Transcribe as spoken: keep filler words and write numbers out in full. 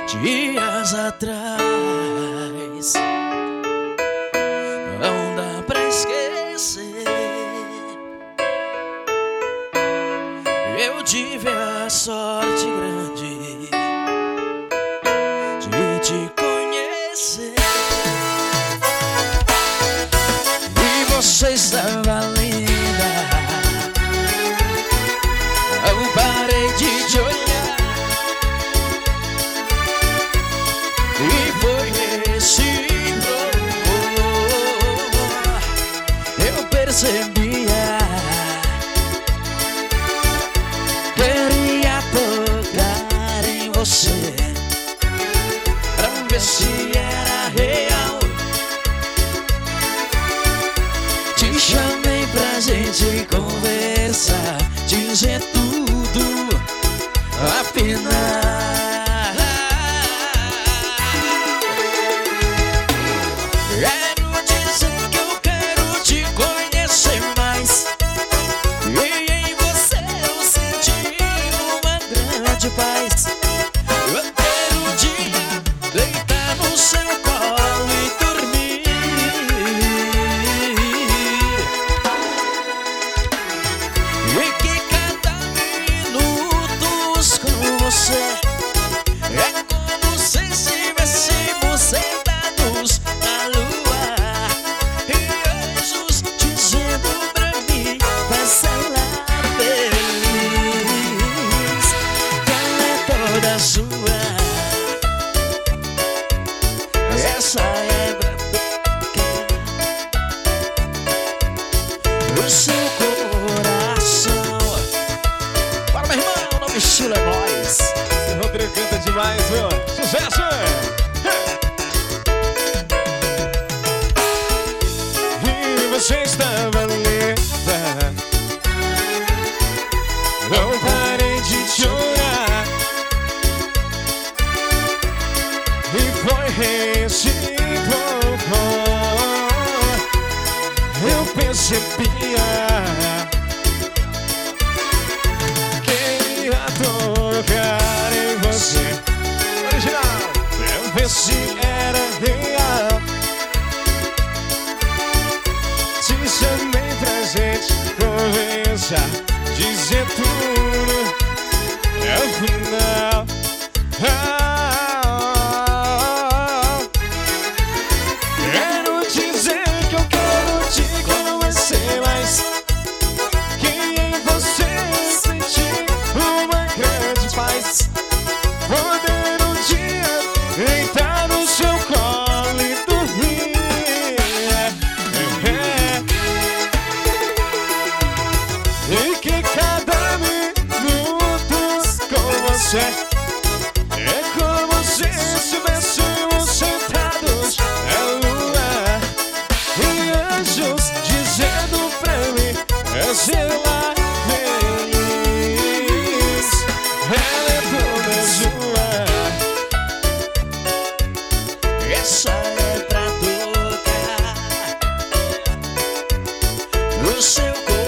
dias atrás. Não dá pra esquecer. Eu tive a sorte grande de te conhecer. E você estava linda, eu parei de te olhar. E foi recíproco, eu percebia. Queria tocar em você pra ver se era real. Te chamei pra gente conversar, dizer tudo, afinal quero dizer que eu quero te conhecer mais. E em você eu senti uma grande paz. Eu quero um dia deitar no seu colo e dormir. E que cada minuto com você é como se estivéssemos sentados na lua. E anjos dizendo pra mim, vai lá feliz, que ela é toda sua. Essa é pra tocar o seu coração. Para meu irmão, o nome estilo é nóis. Esse Rodrigo canta demais, viu? Sucesso! E você estava linda, não parei de te olhar. E foi recíproco, eu percebia. Queria tocar em você, original, pra ver se era real. Te chamei pra gente conversar, dizer tudo, afinal quero dizer que eu quero te conhecer mais. Que em você eu senti uma grande paz. Poder um dia deitar no seu colo e dormir. É. E que cada minuto com você é como se estivéssemos sentados na lua. E anjos dizendo pra mim, é sei lá feliz, ela é toda sua. Essa é pra tocar o seu coração.